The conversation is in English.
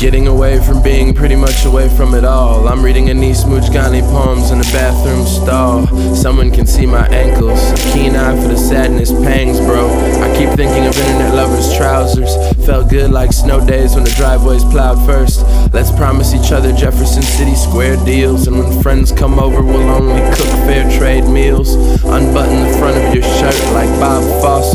Getting away from being pretty much away from it all. I'm reading Anis Mujgani poems in a bathroom stall. Someone can see my ankles, a keen eye for the sadness pangs, bro. I keep thinking of internet lovers' trousers. Felt good like snow days when the driveway's plowed first. Let's promise each other Jefferson City Square deals, and when friends come over we'll only cook fair trade meals. Unbutton the front of your shirt like Bob Fosse.